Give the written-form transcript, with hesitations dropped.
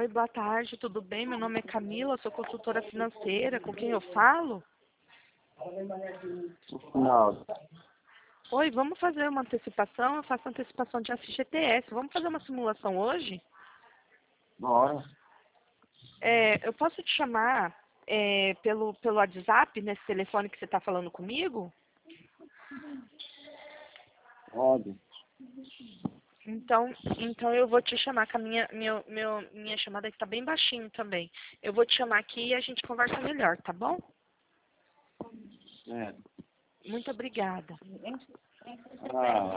Oi, boa tarde, tudo bem? Meu nome é Camila, sou consultora financeira. Com quem eu falo? Não, Oi, vamos fazer uma antecipação? Eu faço antecipação de FGTS. Vamos fazer uma simulação hoje? bora. Eu posso te chamar pelo WhatsApp, nesse telefone que você está falando comigo? Pode. Então eu vou te chamar, que a minha chamada está bem baixinho também. Eu vou te chamar aqui e a gente conversa melhor, tá bom? É. Muito obrigada. Ah.